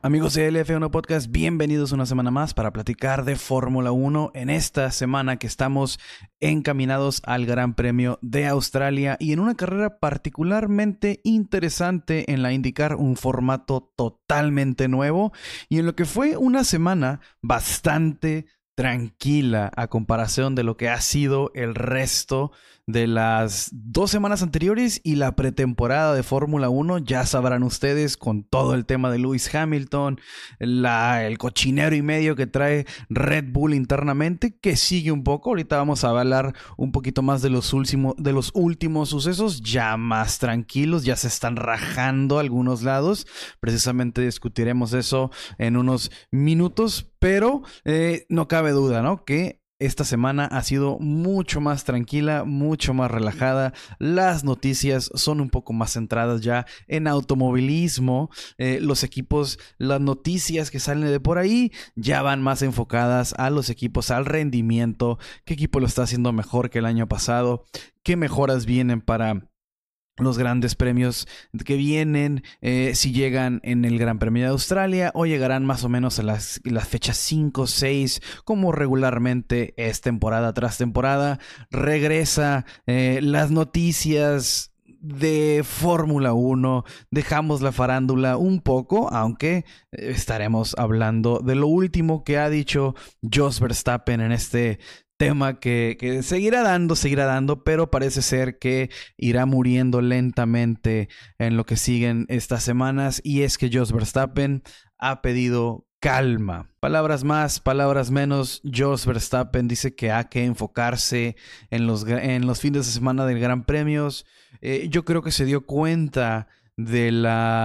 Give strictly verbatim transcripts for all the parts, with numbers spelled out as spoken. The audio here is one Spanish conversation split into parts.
Amigos de L F uno Podcast, bienvenidos una semana más para platicar de Fórmula uno en esta semana que estamos encaminados al Gran Premio de Australia y en una carrera particularmente interesante en la IndyCar, un formato totalmente nuevo y en lo que fue una semana bastante tranquila a comparación de lo que ha sido el resto de las dos semanas anteriores y la pretemporada de Fórmula uno. Ya sabrán ustedes, con todo el tema de Lewis Hamilton, la, el cochinero y medio que trae Red Bull internamente, que sigue un poco. Ahorita vamos a hablar un poquito más de los, último, de los últimos sucesos, ya más tranquilos, ya se están rajando algunos lados. Precisamente discutiremos eso en unos minutos, pero eh, no cabe duda, ¿no?, que esta semana ha sido mucho más tranquila, mucho más relajada. Las noticias son un poco más centradas ya en automovilismo. Eh, los equipos, las noticias que salen de por ahí ya van más enfocadas a los equipos, al rendimiento. ¿Qué equipo lo está haciendo mejor que el año pasado? ¿Qué mejoras vienen para los grandes premios que vienen, eh, si llegan en el Gran Premio de Australia o llegarán más o menos a las, las fechas cinco, seis, como regularmente es temporada tras temporada? Regresa eh, las noticias de Fórmula uno, dejamos la farándula un poco, aunque estaremos hablando de lo último que ha dicho Jos Verstappen en este tema que, que seguirá dando, seguirá dando, pero parece ser que irá muriendo lentamente en lo que siguen estas semanas, y es que Jos Verstappen ha pedido calma. Palabras más, palabras menos. Jos Verstappen dice que hay que enfocarse en los, en los fines de semana del Gran Premios. Eh, yo creo que se dio cuenta de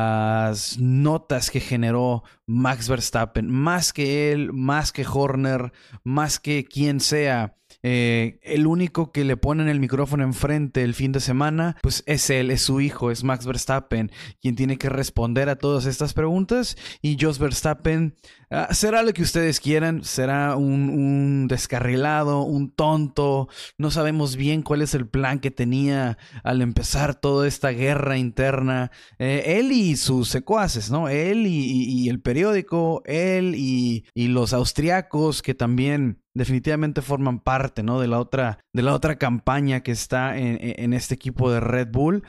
las notas que generó Max Verstappen, más que él, más que Horner, más que quien sea. Eh, el único que le ponen el micrófono enfrente el fin de semana, pues es él, es su hijo, es Max Verstappen, quien tiene que responder a todas estas preguntas. Y Jos Verstappen uh, será lo que ustedes quieran, será un, un descarrilado, un tonto. No sabemos bien cuál es el plan que tenía al empezar toda esta guerra interna. Eh, él y sus secuaces, ¿no? Él y, y, y el periódico, él y, y los austriacos, que también definitivamente forman parte, ¿no?, de la otra, de la otra campaña que está en, en este equipo de Red Bull.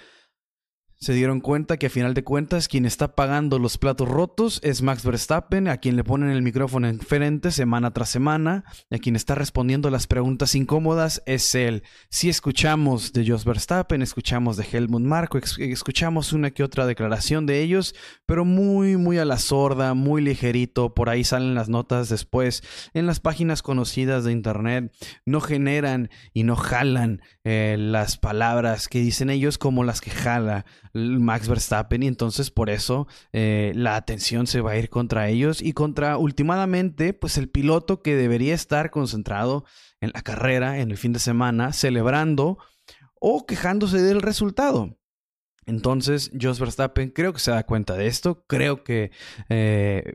Se dieron cuenta que a final de cuentas quien está pagando los platos rotos es Max Verstappen, a quien le ponen el micrófono enfrente semana tras semana, y a quien está respondiendo las preguntas incómodas es él. Si escuchamos de Jos Verstappen, escuchamos de Helmut Marko, escuchamos una que otra declaración de ellos, pero muy muy a la sorda, muy ligerito. Por ahí salen las notas después en las páginas conocidas de internet. No generan y no jalan eh, las palabras que dicen ellos como las que jala Max Verstappen, y entonces por eso eh, la atención se va a ir contra ellos y contra, últimamente, pues el piloto que debería estar concentrado en la carrera, en el fin de semana, celebrando o quejándose del resultado. Entonces Jos Verstappen creo que se da cuenta de esto, creo que eh,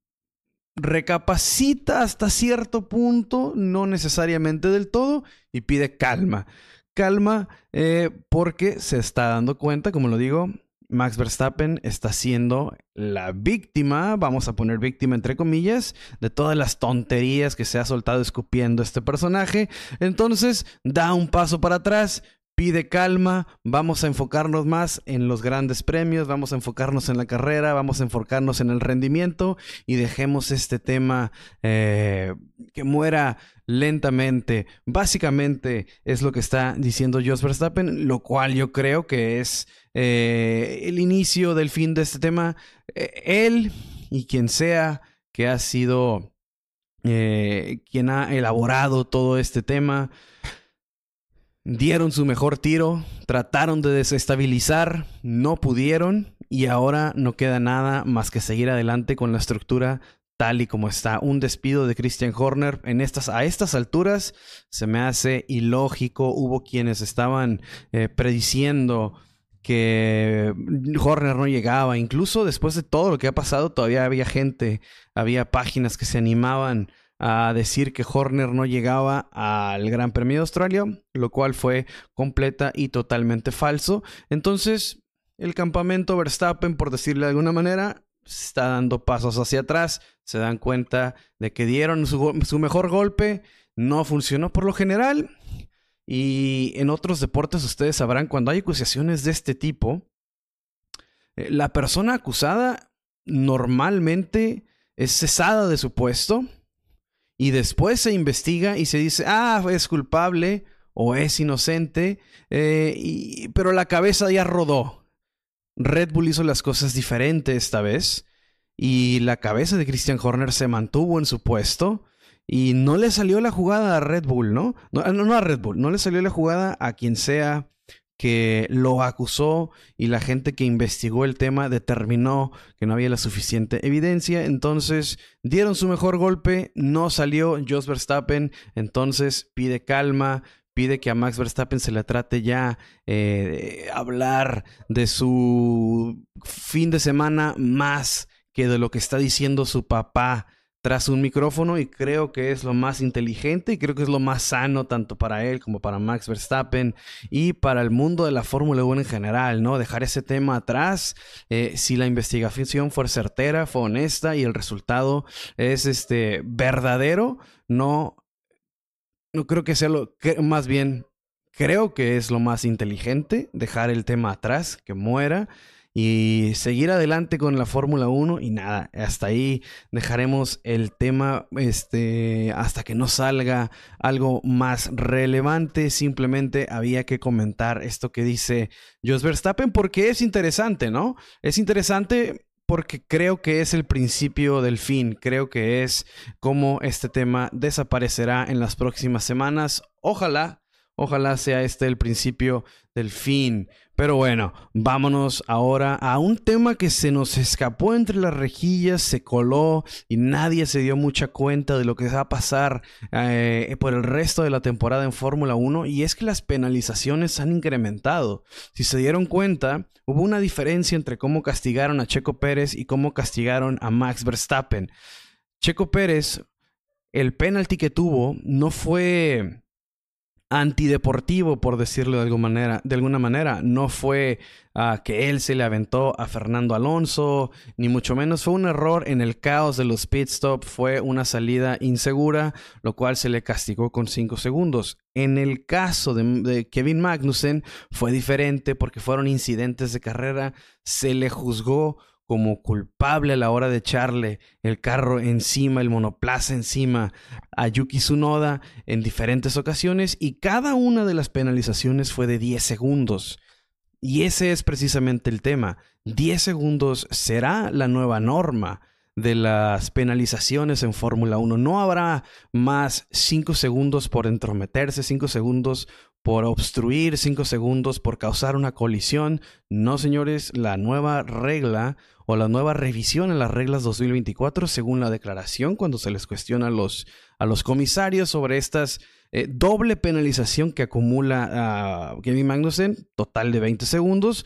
recapacita hasta cierto punto, no necesariamente del todo, y pide calma. Calma, eh, porque se está dando cuenta, como lo digo, Max Verstappen está siendo la víctima, vamos a poner víctima entre comillas, de todas las tonterías que se ha soltado escupiendo este personaje. Entonces da un paso para atrás, pide calma, vamos a enfocarnos más en los grandes premios, vamos a enfocarnos en la carrera, vamos a enfocarnos en el rendimiento y dejemos este tema eh, que muera lentamente. Básicamente es lo que está diciendo Jos Verstappen, lo cual yo creo que es eh, el inicio del fin de este tema. Eh, él y quien sea que ha sido eh, quien ha elaborado todo este tema dieron su mejor tiro, trataron de desestabilizar, no pudieron, y ahora no queda nada más que seguir adelante con la estructura tal y como está. Un despido de Christian Horner en estas, a estas alturas se me hace ilógico. Hubo quienes estaban eh, prediciendo que Horner no llegaba. Incluso después de todo lo que ha pasado, todavía había gente, había páginas que se animaban a decir que Horner no llegaba al Gran Premio de Australia, lo cual fue completa y totalmente falso. Entonces, el campamento Verstappen, por decirle de alguna manera, está dando pasos hacia atrás. Se dan cuenta de que dieron su, su mejor golpe, no funcionó por lo general. Y en otros deportes ustedes sabrán, cuando hay acusaciones de este tipo, eh, la persona acusada normalmente es cesada de su puesto y después se investiga y se dice, ah, es culpable o es inocente, eh, y, pero la cabeza ya rodó. Red Bull hizo las cosas diferente esta vez y la cabeza de Christian Horner se mantuvo en su puesto y no le salió la jugada a Red Bull, ¿no? No, no, no a Red Bull, no le salió la jugada a quien sea que lo acusó, y la gente que investigó el tema determinó que no había la suficiente evidencia. Entonces dieron su mejor golpe, no salió Jos Verstappen, entonces pide calma, pide que a Max Verstappen se le trate ya eh, de hablar de su fin de semana más que de lo que está diciendo su papá tras un micrófono, y creo que es lo más inteligente y creo que es lo más sano tanto para él como para Max Verstappen y para el mundo de la Fórmula uno en general, ¿no? Dejar ese tema atrás. Eh, si la investigación fue certera, fue honesta y el resultado es este verdadero, no, no creo que sea lo que, más bien creo que es lo más inteligente dejar el tema atrás, que muera y seguir adelante con la Fórmula uno. Y nada, hasta ahí dejaremos el tema este, hasta que no salga algo más relevante. Simplemente había que comentar esto que dice Jos Verstappen porque es interesante, ¿no? Es interesante porque creo que es el principio del fin. Creo que es cómo este tema desaparecerá en las próximas semanas. Ojalá, ojalá sea este el principio del fin. Pero bueno, vámonos ahora a un tema que se nos escapó entre las rejillas, se coló y nadie se dio mucha cuenta de lo que va a pasar eh, por el resto de la temporada en Fórmula uno, y es que las penalizaciones han incrementado. Si se dieron cuenta, hubo una diferencia entre cómo castigaron a Checo Pérez y cómo castigaron a Max Verstappen. Checo Pérez, el penalti que tuvo no fue antideportivo, por decirlo de alguna manera, de alguna manera. No fue uh, que él se le aventó a Fernando Alonso, ni mucho menos. Fue un error en el caos de los pit stop, fue una salida insegura, lo cual se le castigó con cinco segundos. En el caso de, de Kevin Magnussen fue diferente porque fueron incidentes de carrera, se le juzgó como culpable a la hora de echarle el carro encima, el monoplaza encima a Yuki Tsunoda en diferentes ocasiones, y cada una de las penalizaciones fue de diez segundos. Y ese es precisamente el tema. diez segundos será la nueva norma de las penalizaciones en Fórmula uno. No habrá más cinco segundos por entrometerse, cinco segundos por obstruir, cinco segundos por causar una colisión. No, señores, la nueva regla o la nueva revisión en las reglas dos mil veinticuatro, según la declaración, cuando se les cuestiona a los, a los comisarios sobre estas eh, doble penalización que acumula uh, Kevin Magnussen, total de veinte segundos,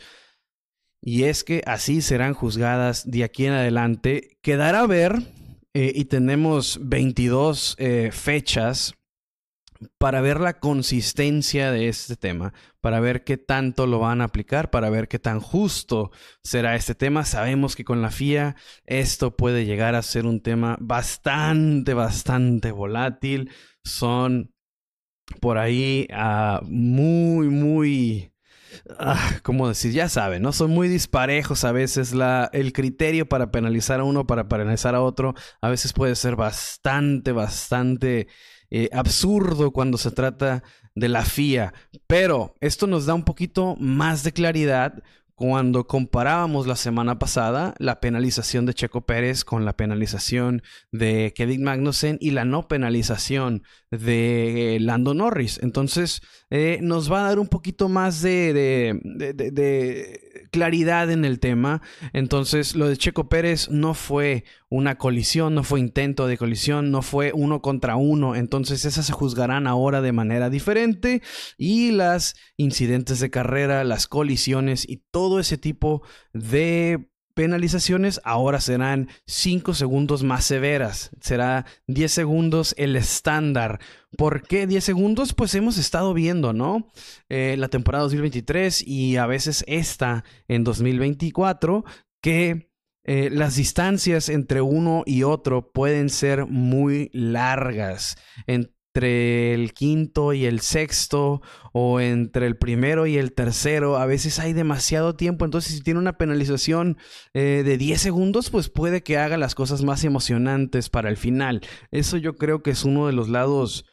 y es que así serán juzgadas de aquí en adelante. Quedará a ver, eh, y tenemos veintidós eh, fechas para ver la consistencia de este tema, para ver qué tanto lo van a aplicar, para ver qué tan justo será este tema. Sabemos que con la F I A esto puede llegar a ser un tema bastante, bastante volátil. Son por ahí uh, muy, muy... Ah, ¿cómo decir? Ya saben, ¿no? Son muy disparejos a veces. La, el criterio para penalizar a uno, para penalizar a otro, a veces puede ser bastante, bastante eh, absurdo cuando se trata de la F I A. Pero esto nos da un poquito más de claridad cuando comparábamos la semana pasada la penalización de Checo Pérez con la penalización de Kevin Magnussen y la no penalización de Lando Norris. Entonces eh, nos va a dar un poquito más de, de, de, de, de claridad en el tema. Entonces lo de Checo Pérez no fue una colisión, no fue intento de colisión, no fue uno contra uno. Entonces esas se juzgarán ahora de manera diferente, y las incidentes de carrera, las colisiones y todo ese tipo de penalizaciones ahora serán cinco segundos más severas. Será diez segundos el estándar. ¿Por qué diez segundos? Pues hemos estado viendo, ¿no? Eh, la temporada dos mil veintitrés y a veces esta en dos mil veinticuatro, que eh, las distancias entre uno y otro pueden ser muy largas. Entre el quinto y el sexto, o entre el primero y el tercero, a veces hay demasiado tiempo. Entonces, si tiene una penalización eh, de diez segundos, pues puede que haga las cosas más emocionantes para el final. Eso yo creo que es uno de los lados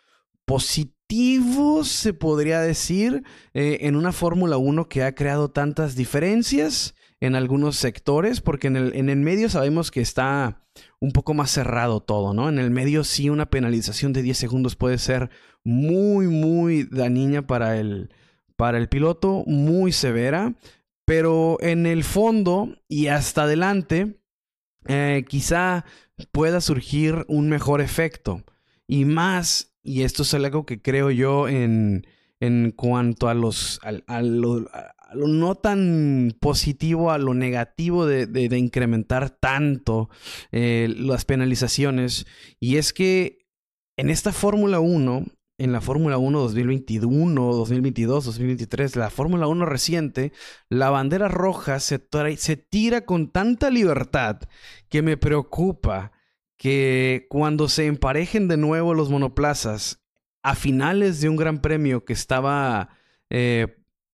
positivos, se podría decir, eh, en una Fórmula uno que ha creado tantas diferencias en algunos sectores, porque en el, en el medio sabemos que está un poco más cerrado todo, ¿no? En el medio sí una penalización de diez segundos puede ser muy, muy dañina para el, para el piloto, muy severa, pero en el fondo y hasta adelante eh, quizá pueda surgir un mejor efecto. Y más, y esto es algo que creo yo en, en cuanto a los a, a, lo, a lo no tan positivo, a lo negativo de, de, de incrementar tanto eh, las penalizaciones. Y es que en esta Fórmula uno, en la Fórmula uno dos mil veintiuno, dos mil veintidós, dos mil veintitrés, la Fórmula uno reciente, la bandera roja se, tra- se tira con tanta libertad que me preocupa que cuando se emparejen de nuevo los monoplazas a finales de un gran premio que estaba eh,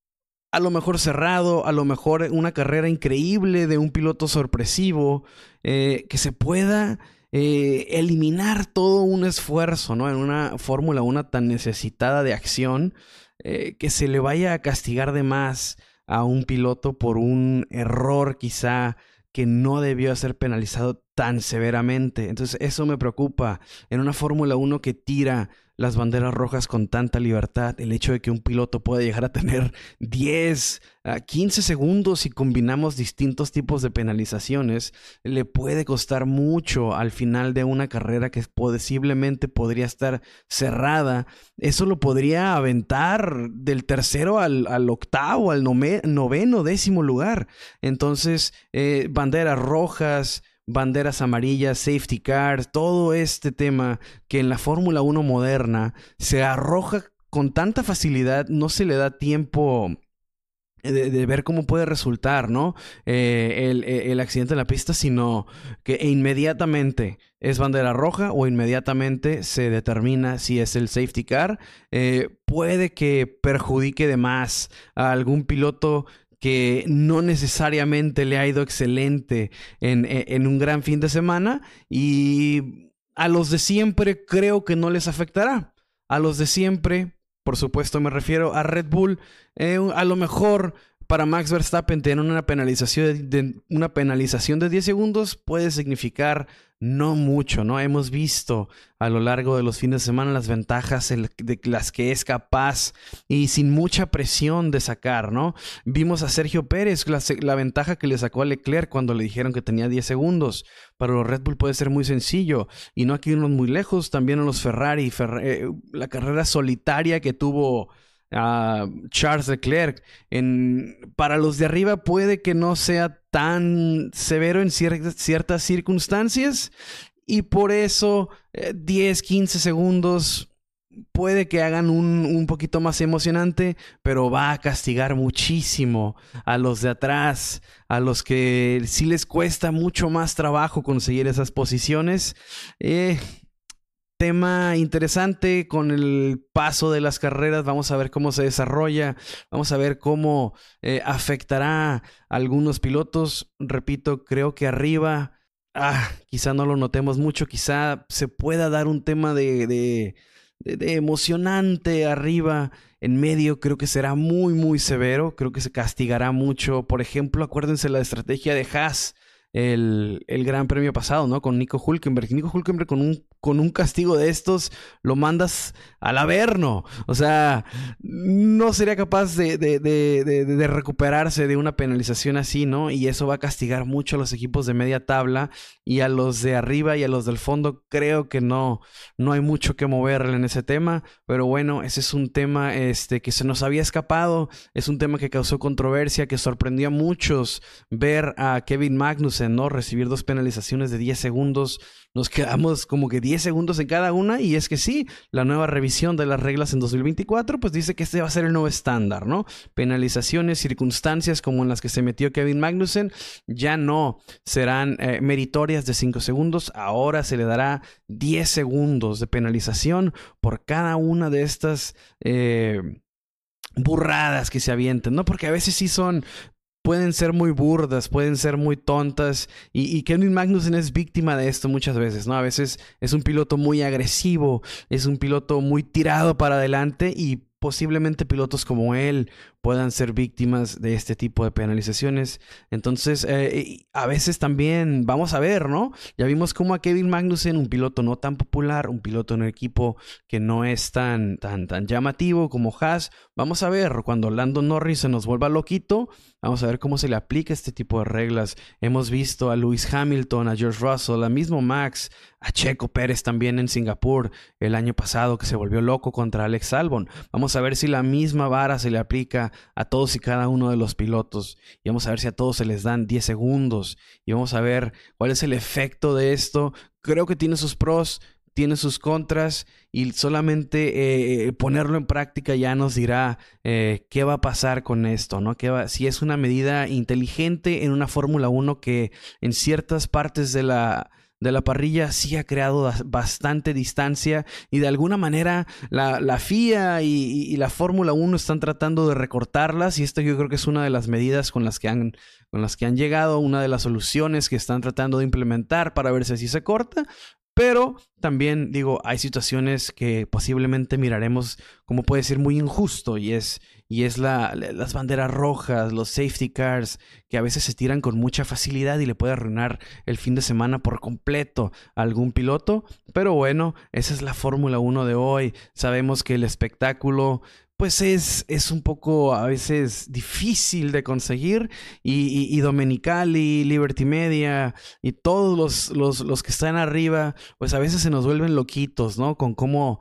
a lo mejor cerrado, a lo mejor una carrera increíble de un piloto sorpresivo, eh, que se pueda eh, eliminar todo un esfuerzo, ¿no? En una Fórmula uno tan necesitada de acción, eh, que se le vaya a castigar de más a un piloto por un error quizá que no debió ser penalizado tan severamente. Entonces eso me preocupa. En una Fórmula uno que tira las banderas rojas con tanta libertad, el hecho de que un piloto pueda llegar a tener diez a quince segundos si combinamos distintos tipos de penalizaciones, le puede costar mucho al final de una carrera que posiblemente podría estar cerrada. Eso lo podría aventar del tercero al, al octavo, al nove, noveno, décimo lugar. Entonces, eh, banderas rojas, banderas amarillas, safety cars, todo este tema que en la Fórmula uno moderna se arroja con tanta facilidad, no se le da tiempo de, de ver cómo puede resultar, ¿no? Eh, el, el accidente en la pista, sino que inmediatamente es bandera roja o inmediatamente se determina si es el safety car. Eh, puede que perjudique de más a algún piloto que no necesariamente le ha ido excelente en, en, en un gran fin de semana, y a los de siempre creo que no les afectará. A los de siempre, por supuesto me refiero a Red Bull, eh, a lo mejor para Max Verstappen tener una penalización de, de, una penalización de diez segundos puede significar no mucho, ¿no? Hemos visto a lo largo de los fines de semana las ventajas de las que es capaz y sin mucha presión de sacar, ¿no? Vimos a Sergio Pérez, la, la ventaja que le sacó a Leclerc cuando le dijeron que tenía diez segundos. Para los Red Bull puede ser muy sencillo, y no aquí irnos muy lejos, también a los Ferrari, Fer eh, la carrera solitaria que tuvo Uh, Charles Leclerc. En, para los de arriba puede que no sea tan severo en cier ciertas circunstancias, y por eso eh, diez, quince segundos puede que hagan un, un poquito más emocionante, pero va a castigar muchísimo a los de atrás, a los que sí les cuesta mucho más trabajo conseguir esas posiciones. eh Tema interesante con el paso de las carreras. Vamos a ver cómo se desarrolla. Vamos a ver cómo eh, afectará a algunos pilotos. Repito, creo que arriba, ah, quizá no lo notemos mucho. Quizá se pueda dar un tema de, de, de, de emocionante arriba. En medio creo que será muy, muy severo. Creo que se castigará mucho. Por ejemplo, acuérdense la estrategia de Haas El, el gran premio pasado, ¿no? Con Nico Hülkenberg. Nico Hülkenberg con un, con un castigo de estos lo mandas al Averno. O sea, no sería capaz de, de, de, de, de recuperarse de una penalización así, ¿no? Y eso va a castigar mucho a los equipos de media tabla, y a los de arriba y a los del fondo creo que no, no hay mucho que moverle en ese tema. Pero bueno, ese es un tema este, que se nos había escapado. Es un tema que causó controversia, que sorprendió a muchos ver a Kevin Magnussen, ¿no? Recibir dos penalizaciones de diez segundos. Nos quedamos como que diez diez segundos en cada una, y es que sí, la nueva revisión de las reglas en dos mil veinticuatro pues dice que este va a ser el nuevo estándar, ¿no? Penalizaciones, circunstancias como en las que se metió Kevin Magnussen ya no serán eh, meritorias de cinco segundos, ahora se le dará diez segundos de penalización por cada una de estas eh, burradas que se avienten, ¿no? Porque a veces sí son... pueden ser muy burdas, pueden ser muy tontas, y, y Kevin Magnussen es víctima de esto muchas veces, ¿no? A veces es un piloto muy agresivo, es un piloto muy tirado para adelante, y posiblemente pilotos como él puedan ser víctimas de este tipo de penalizaciones. Entonces, eh, a veces también vamos a ver, ¿no? Ya vimos cómo a Kevin Magnussen, un piloto no tan popular, un piloto en un equipo que no es tan, tan, tan llamativo como Haas, vamos a ver cuando Lando Norris se nos vuelva loquito, vamos a ver cómo se le aplica este tipo de reglas. Hemos visto a Lewis Hamilton, a George Russell, a mismo Max, a Checo Pérez también en Singapur el año pasado, que se volvió loco contra Alex Albon. Vamos a ver si la misma vara se le aplica a todos y cada uno de los pilotos, y vamos a ver si a todos se les dan diez segundos, y vamos a ver cuál es el efecto de esto. Creo que tiene sus pros, tiene sus contras, y solamente eh, ponerlo en práctica ya nos dirá eh, qué va a pasar con esto, ¿no? ¿Qué va, si es una medida inteligente en una Fórmula uno que en ciertas partes de la... de la parrilla sí ha creado bastante distancia, y de alguna manera la, la F I A y, y, y la Fórmula uno están tratando de recortarlas, y esto yo creo que es una de las medidas con las que han, con las que han llegado, una de las soluciones que están tratando de implementar para ver si así se corta. Pero también, digo, hay situaciones que posiblemente miraremos como puede ser muy injusto, y es, y es la, las banderas rojas, los safety cars, que a veces se tiran con mucha facilidad y le puede arruinar el fin de semana por completo a algún piloto. Pero bueno, esa es la Fórmula uno de hoy. Sabemos que el espectáculo... pues es, es un poco a veces difícil de conseguir, y, y, y Domenicali, Liberty Media y todos los, los, los que están arriba, pues a veces se nos vuelven loquitos, ¿no? Con cómo,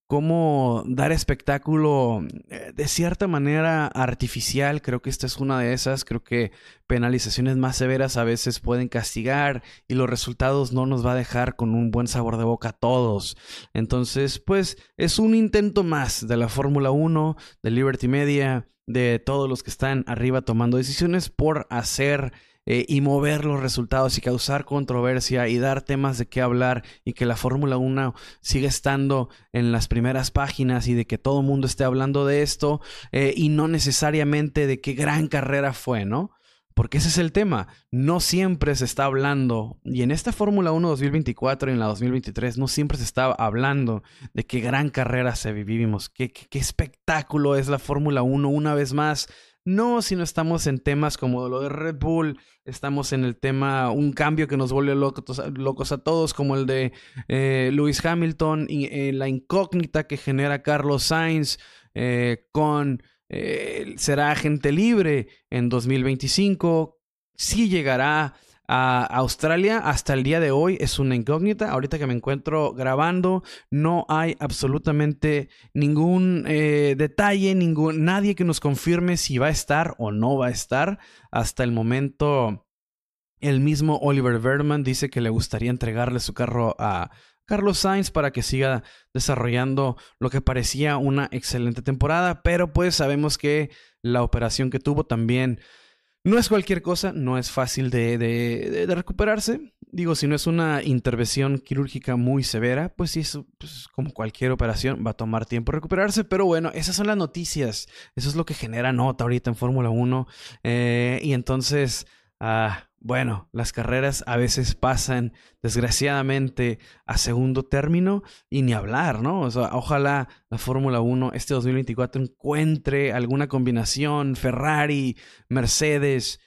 cómo dar espectáculo de cierta manera artificial. Creo que esta es una de esas. Creo que penalizaciones más severas a veces pueden castigar, y los resultados no nos va a dejar con un buen sabor de boca a todos. Entonces, pues es un intento más de la Fórmula uno, de Liberty Media, de todos los que están arriba tomando decisiones por hacer Eh, y mover los resultados y causar controversia y dar temas de qué hablar, y que la Fórmula uno siga estando en las primeras páginas, y de que todo el mundo esté hablando de esto, eh, y no necesariamente de qué gran carrera fue, ¿no? Porque ese es el tema, no siempre se está hablando, y en esta Fórmula uno dos mil veinticuatro y en la dos mil veintitrés no siempre se está hablando de qué gran carrera se vivimos, qué, qué, qué espectáculo es la Fórmula uno una vez más. No, si no estamos en temas como lo de Red Bull, estamos en el tema, un cambio que nos vuelve locos, locos a todos, como el de eh, Lewis Hamilton, y eh, la incógnita que genera Carlos Sainz eh, con... Eh, será agente libre en dos mil veinticinco, sí llegará a Australia. Hasta el día de hoy es una incógnita. Ahorita que me encuentro grabando, no hay absolutamente ningún eh, detalle, ningún, nadie que nos confirme si va a estar o no va a estar. Hasta el momento, el mismo Oliver Verman dice que le gustaría entregarle su carro a Carlos Sainz para que siga desarrollando lo que parecía una excelente temporada, pero pues sabemos que la operación que tuvo también no es cualquier cosa, no es fácil de, de, de, de recuperarse. Digo, si no es una intervención quirúrgica muy severa, pues sí, eso, pues, como cualquier operación, va a tomar tiempo recuperarse. Pero bueno, esas son las noticias, eso es lo que genera nota ahorita en Fórmula uno, eh, y entonces... Ah, bueno, las carreras a veces pasan desgraciadamente a segundo término, y ni hablar, ¿no? O sea, ojalá la Fórmula uno este dos mil veinticuatro encuentre alguna combinación, Ferrari, Mercedes,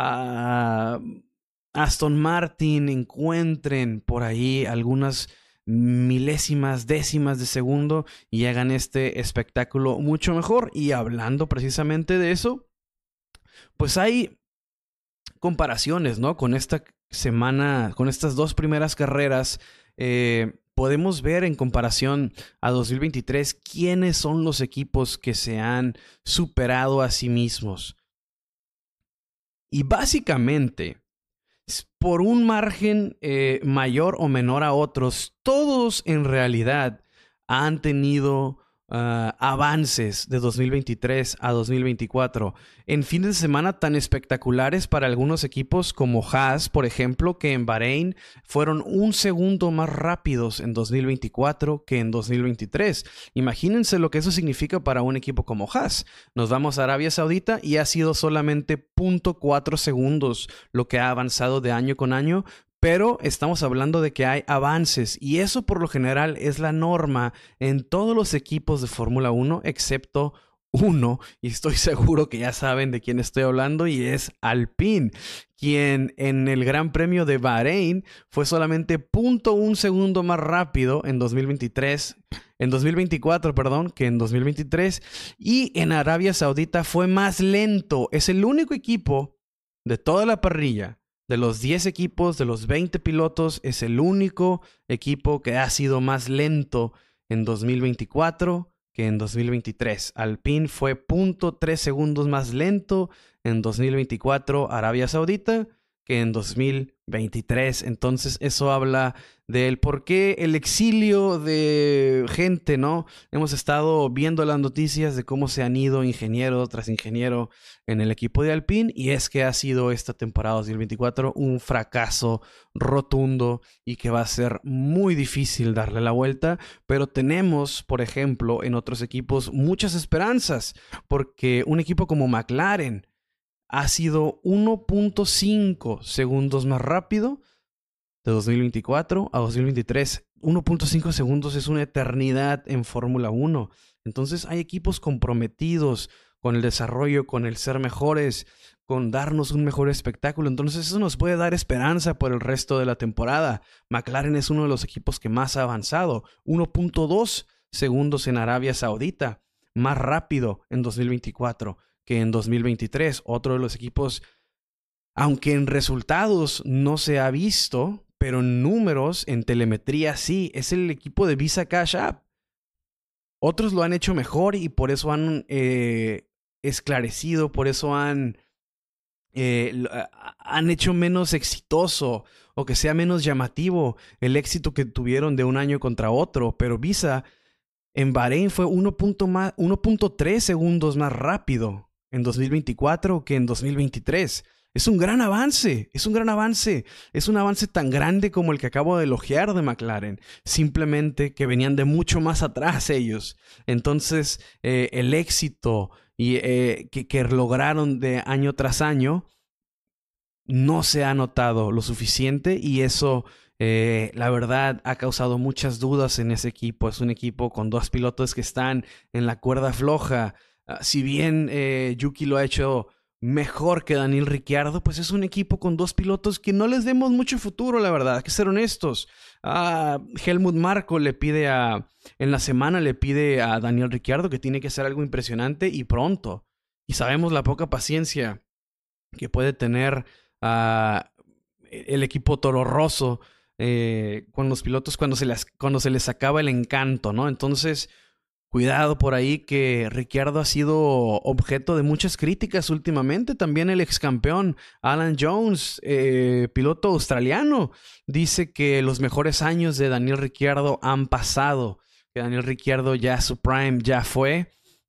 uh, Aston Martin, encuentren por ahí algunas milésimas, décimas de segundo, y hagan este espectáculo mucho mejor. Y hablando precisamente de eso, pues hay comparaciones, ¿no? Con esta semana, con estas dos primeras carreras, eh, podemos ver en comparación a dos mil veintitrés quiénes son los equipos que se han superado a sí mismos. Y básicamente, por un margen eh, mayor o menor a otros, todos en realidad han tenido uh, avances de dos mil veintitrés a dos mil veinticuatro en fines de semana tan espectaculares para algunos equipos como Haas, por ejemplo, que en Bahrein fueron un segundo más rápidos en dos mil veinticuatro que en dos mil veintitrés. Imagínense lo que eso significa para un equipo como Haas. Nos vamos a Arabia Saudita y ha sido solamente cero punto cuatro segundos lo que ha avanzado de año con año. Pero estamos hablando de que hay avances y eso por lo general es la norma en todos los equipos de Fórmula uno, excepto uno, y estoy seguro que ya saben de quién estoy hablando, y es Alpine, quien en el Gran Premio de Bahrein fue solamente cero punto uno segundo más rápido en dos mil veintitrés, en dos mil veinticuatro, perdón, que en dos mil veintitrés, y en Arabia Saudita fue más lento. Es el único equipo de toda la parrilla, de los diez equipos, de los veinte pilotos, es el único equipo que ha sido más lento en dos mil veinticuatro que en dos mil veintitrés. Alpine fue cero punto tres segundos más lento en dos mil veinticuatro, Arabia Saudita, que en dos mil veintitrés. Entonces eso habla del por qué el exilio de gente, ¿no? Hemos estado viendo las noticias de cómo se han ido ingeniero tras ingeniero en el equipo de Alpine, y es que ha sido esta temporada dos mil veinticuatro un fracaso rotundo y que va a ser muy difícil darle la vuelta, pero tenemos, por ejemplo, en otros equipos muchas esperanzas, porque un equipo como McLaren ha sido uno punto cinco segundos más rápido de dos mil veinticuatro a dos mil veintitrés. uno punto cinco segundos es una eternidad en Fórmula uno. Entonces hay equipos comprometidos con el desarrollo, con el ser mejores, con darnos un mejor espectáculo. Entonces eso nos puede dar esperanza por el resto de la temporada. McLaren es uno de los equipos que más ha avanzado. uno punto dos segundos en Arabia Saudita. Más rápido en dos mil veinticuatro que en dos mil veintitrés. Otro de los equipos, aunque en resultados no se ha visto, pero en números, en telemetría sí, es el equipo de Visa Cash App. Otros lo han hecho mejor y por eso han eh, esclarecido, por eso han, eh, han hecho menos exitoso o que sea menos llamativo el éxito que tuvieron de un año contra otro. Pero Visa en Bahrein fue uno punto tres segundos más rápido en dos mil veinticuatro que en dos mil veintitrés. Es un gran avance, es un gran avance. Es un avance tan grande como el que acabo de elogiar de McLaren. Simplemente que venían de mucho más atrás ellos. Entonces, eh, el éxito y, eh, que, que lograron de año tras año no se ha notado lo suficiente, y eso, eh, la verdad, ha causado muchas dudas en ese equipo. Es un equipo con dos pilotos que están en la cuerda floja. Uh, si bien eh, Yuki lo ha hecho mejor que Daniel Ricciardo, pues es un equipo con dos pilotos que no les demos mucho futuro, la verdad, hay que ser honestos. Uh, Helmut Marko le pide a, en la semana le pide a Daniel Ricciardo que tiene que hacer algo impresionante y pronto. Y sabemos la poca paciencia que puede tener uh, el equipo Toro Rosso eh, con los pilotos cuando se, les, cuando se les acaba el encanto, ¿no? Entonces, cuidado por ahí, que Ricciardo ha sido objeto de muchas críticas últimamente. También el ex campeón Alan Jones, eh, piloto australiano, dice que los mejores años de Daniel Ricciardo han pasado, que Daniel Ricciardo ya su prime ya fue.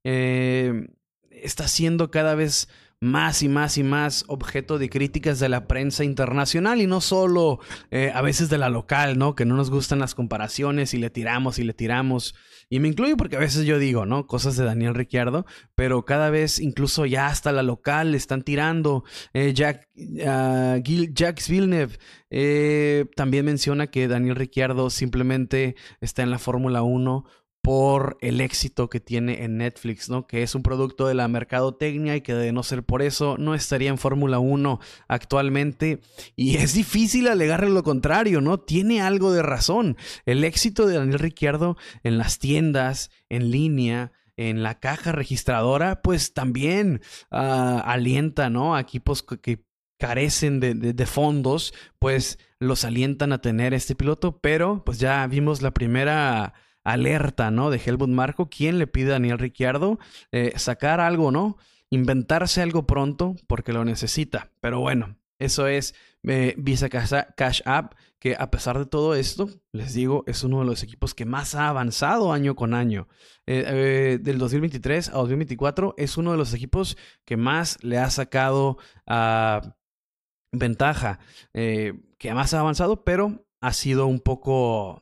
Eh, está siendo cada vez más y más y más objeto de críticas de la prensa internacional, y no solo eh, a veces de la local, ¿no? Que no nos gustan las comparaciones y le tiramos y le tiramos. Y me incluyo porque a veces yo digo, ¿no? Cosas de Daniel Ricciardo, pero cada vez incluso ya hasta la local le están tirando. Eh, Jack, uh, Gil, Jacques Villeneuve eh, también menciona que Daniel Ricciardo simplemente está en la Fórmula uno por el éxito que tiene en Netflix, ¿no? Que es un producto de la mercadotecnia y que de no ser por eso no estaría en Fórmula uno actualmente. Y es difícil alegarle lo contrario, ¿no? Tiene algo de razón. El éxito de Daniel Ricciardo en las tiendas, en línea, en la caja registradora, pues también uh, alienta, ¿no? A equipos que, que carecen de, de, de fondos, pues los alientan a tener este piloto. Pero pues ya vimos la primera alerta, ¿no? De Helmut Marko, quien le pide a Daniel Ricciardo eh, sacar algo, ¿no? Inventarse algo pronto porque lo necesita. Pero bueno, Eso es eh, Visa Cash App, que a pesar de todo esto, les digo, es uno de los equipos que más ha avanzado año con año. Eh, eh, del dos mil veintitrés a dos mil veinticuatro es uno de los equipos que más le ha sacado a... Uh, ventaja, eh, que más ha avanzado, pero ha sido un poco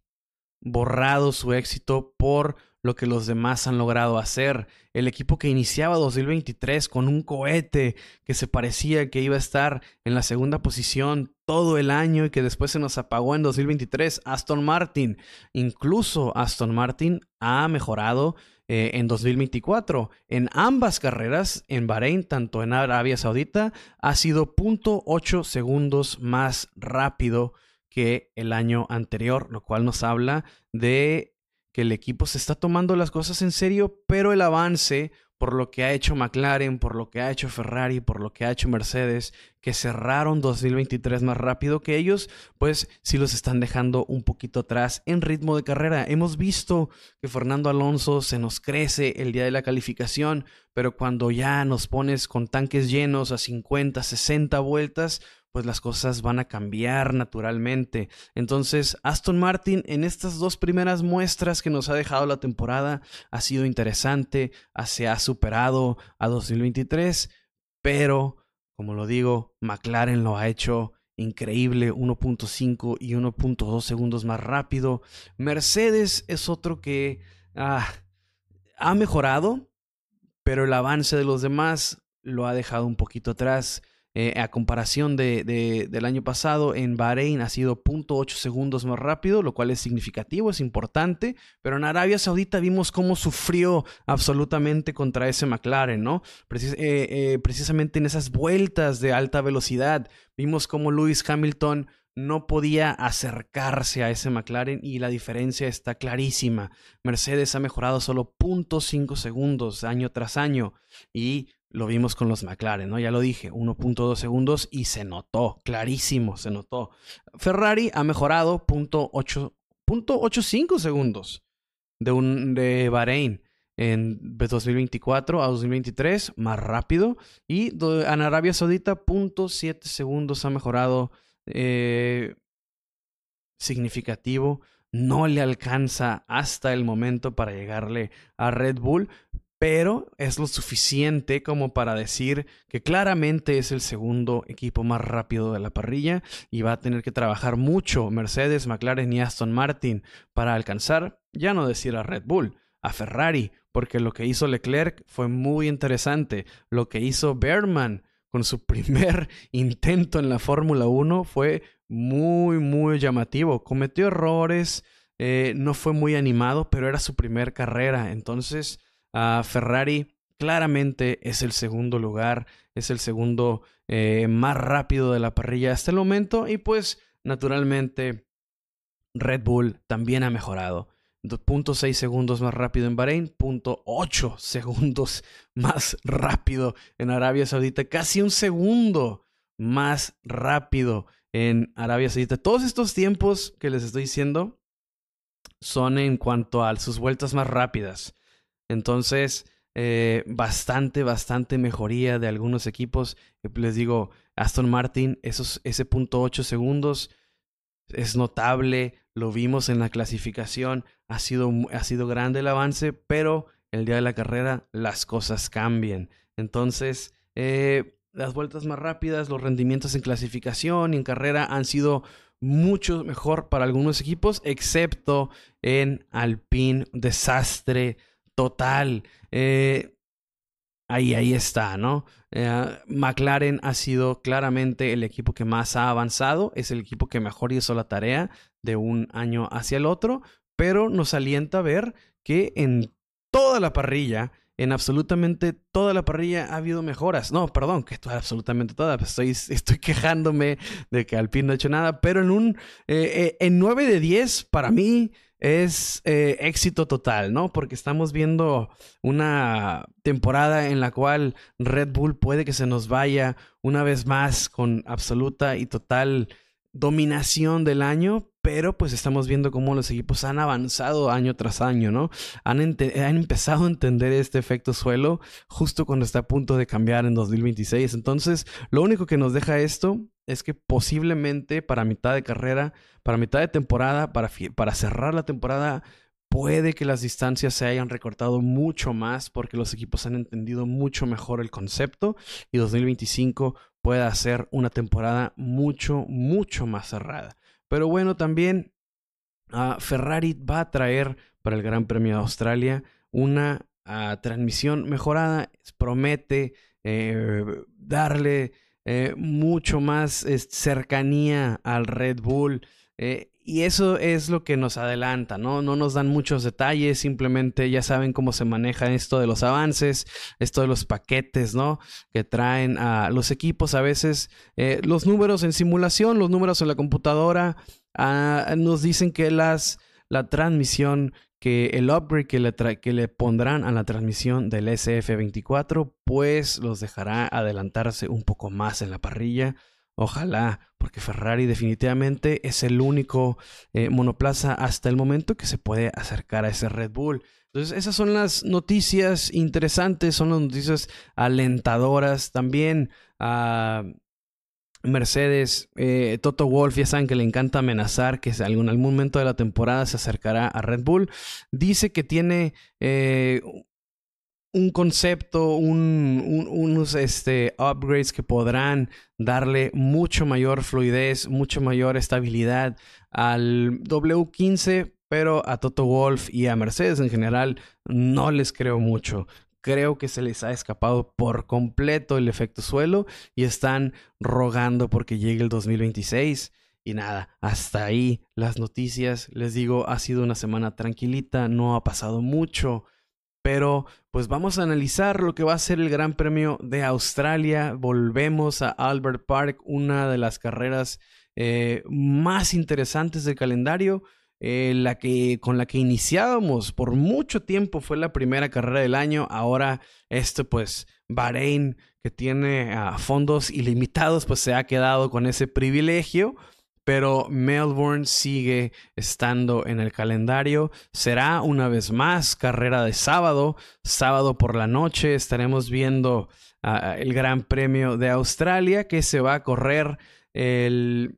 borrado su éxito por lo que los demás han logrado hacer. El equipo que iniciaba dos mil veintitrés con un cohete que se parecía que iba a estar en la segunda posición todo el año y que después se nos apagó en dos mil veintitrés, Aston Martin. Incluso Aston Martin ha mejorado eh, en dos mil veinticuatro. En ambas carreras, en Bahrein, tanto en Arabia Saudita, ha sido punto ocho segundos más rápido que el año anterior, lo cual nos habla de que el equipo se está tomando las cosas en serio, pero el avance por lo que ha hecho McLaren, por lo que ha hecho Ferrari, por lo que ha hecho Mercedes, que cerraron dos mil veintitrés más rápido que ellos, pues sí los están dejando un poquito atrás en ritmo de carrera. Hemos visto que Fernando Alonso se nos crece el día de la calificación, pero cuando ya nos pones con tanques llenos a cincuenta, sesenta vueltas, pues las cosas van a cambiar naturalmente. Entonces, Aston Martin en estas dos primeras muestras que nos ha dejado la temporada ha sido interesante, se ha superado a dos mil veintitrés, pero, como lo digo, McLaren lo ha hecho increíble, uno punto cinco y uno punto dos segundos más rápido. Mercedes es otro que ah, ha mejorado, pero el avance de los demás lo ha dejado un poquito atrás. Eh, a comparación de, de, del año pasado, en Bahrein ha sido punto ocho segundos más rápido, lo cual es significativo, es importante, pero en Arabia Saudita vimos cómo sufrió absolutamente contra ese McLaren, ¿no? Precis eh, eh, precisamente en esas vueltas de alta velocidad, vimos cómo Lewis Hamilton no podía acercarse a ese McLaren y la diferencia está clarísima. Mercedes ha mejorado solo punto cinco segundos año tras año y lo vimos con los McLaren, ¿no? Ya lo dije, uno punto dos segundos y se notó, clarísimo, se notó. Ferrari ha mejorado punto ochenta y cinco segundos de, un, de Bahrein en dos mil veinticuatro a dos mil veintitrés, más rápido. Y en Arabia Saudita, punto siete segundos ha mejorado, eh, significativo. No le alcanza hasta el momento para llegarle a Red Bull, pero es lo suficiente como para decir que claramente es el segundo equipo más rápido de la parrilla y va a tener que trabajar mucho Mercedes, McLaren y Aston Martin para alcanzar, ya no decir a Red Bull, a Ferrari, porque lo que hizo Leclerc fue muy interesante. Lo que hizo Bergman con su primer intento en la Fórmula uno fue muy, muy llamativo. Cometió errores, eh, no fue muy animado, pero era su primer carrera, entonces... Uh, Ferrari claramente es el segundo lugar, es el segundo eh, más rápido de la parrilla hasta el momento y pues naturalmente Red Bull también ha mejorado. punto seis segundos más rápido en Bahrein, punto ocho segundos más rápido en Arabia Saudita, casi un segundo más rápido en Arabia Saudita. Todos estos tiempos que les estoy diciendo son en cuanto a sus vueltas más rápidas. Entonces, eh, bastante, bastante mejoría de algunos equipos. Les digo, Aston Martin, esos, ese punto ocho segundos es notable. Lo vimos en la clasificación. Ha sido, ha sido grande el avance, pero el día de la carrera las cosas cambian. Entonces, eh, las vueltas más rápidas, los rendimientos en clasificación y en carrera han sido mucho mejor para algunos equipos, excepto en Alpine. Desastre total. Eh, ahí, ahí está, ¿no? Eh, McLaren ha sido claramente el equipo que más ha avanzado, es el equipo que mejor hizo la tarea de un año hacia el otro, pero nos alienta a ver que en toda la parrilla, en absolutamente toda la parrilla ha habido mejoras. No, perdón, que esto es absolutamente toda. Estoy, estoy quejándome de que Alpine no ha hecho nada, pero en un eh, eh, en nueve de diez para mí es eh, éxito total, ¿no? Porque estamos viendo una temporada en la cual Red Bull puede que se nos vaya una vez más con absoluta y total dominación del año, pero pues estamos viendo cómo los equipos han avanzado año tras año, ¿no? Han, han empezado a entender este efecto suelo justo cuando está a punto de cambiar en dos mil veintiséis. Entonces, lo único que nos deja esto es que posiblemente para mitad de carrera, para mitad de temporada, para, para cerrar la temporada, puede que las distancias se hayan recortado mucho más porque los equipos han entendido mucho mejor el concepto y dos mil veinticinco pueda ser una temporada mucho, mucho más cerrada. Pero bueno, también uh, Ferrari va a traer para el Gran Premio de Australia una uh, transmisión mejorada. Promete eh, darle eh, mucho más eh, cercanía al Red Bull. Eh, y eso es lo que nos adelanta, ¿no? No nos dan muchos detalles, simplemente ya saben cómo se maneja esto de los avances, esto de los paquetes, ¿no? Que traen a los equipos a veces, eh, los números en simulación, los números en la computadora, uh, nos dicen que las, la transmisión, que el upgrade que le, tra- que le pondrán a la transmisión del S F veinticuatro, pues los dejará adelantarse un poco más en la parrilla. Ojalá, porque Ferrari definitivamente es el único eh, monoplaza hasta el momento que se puede acercar a ese Red Bull. Entonces esas son las noticias interesantes, son las noticias alentadoras. También a uh, Mercedes, eh, Toto Wolff, ya saben que le encanta amenazar que en algún, algún momento de la temporada se acercará a Red Bull. Dice que tiene Eh, un concepto, un, un, unos este, upgrades que podrán darle mucho mayor fluidez, mucho mayor estabilidad al W quince, pero a Toto Wolff y a Mercedes en general no les creo mucho. Creo que se les ha escapado por completo el efecto suelo y están rogando porque llegue el dos mil veintiséis. Y nada, hasta ahí las noticias. Les digo, ha sido una semana tranquilita, no ha pasado mucho. Pero pues vamos a analizar lo que va a ser el Gran Premio de Australia. Volvemos a Albert Park, una de las carreras eh, más interesantes del calendario. Eh, la que, con la que iniciábamos por mucho tiempo fue la primera carrera del año. Ahora esto pues Bahrein, que tiene uh, fondos ilimitados, pues se ha quedado con ese privilegio. Pero Melbourne sigue estando en el calendario. Será una vez más carrera de sábado. Sábado por la noche estaremos viendo uh, el Gran Premio de Australia, que se va a correr el...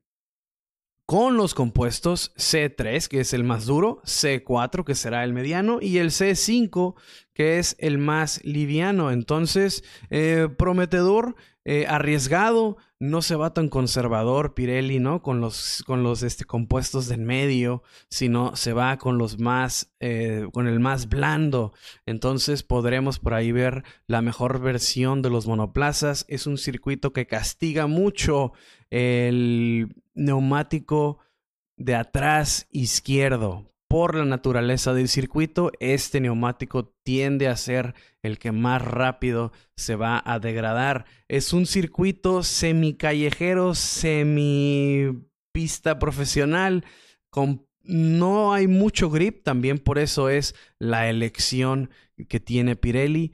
con los compuestos C tres, que es el más duro, C cuatro, que será el mediano, y el C cinco, que es el más liviano. Entonces, eh, prometedor, eh, arriesgado. No se va tan conservador Pirelli, ¿no? Con los, con los este, compuestos de en medio, sino se va con los más, eh, con el más blando. Entonces podremos por ahí ver la mejor versión de los monoplazas. Es un circuito que castiga mucho el neumático de atrás izquierdo. Por la naturaleza del circuito, este neumático tiende a ser el que más rápido se va a degradar. Es un circuito semicallejero, semipista profesional, con no hay mucho grip, también por eso es la elección que tiene Pirelli.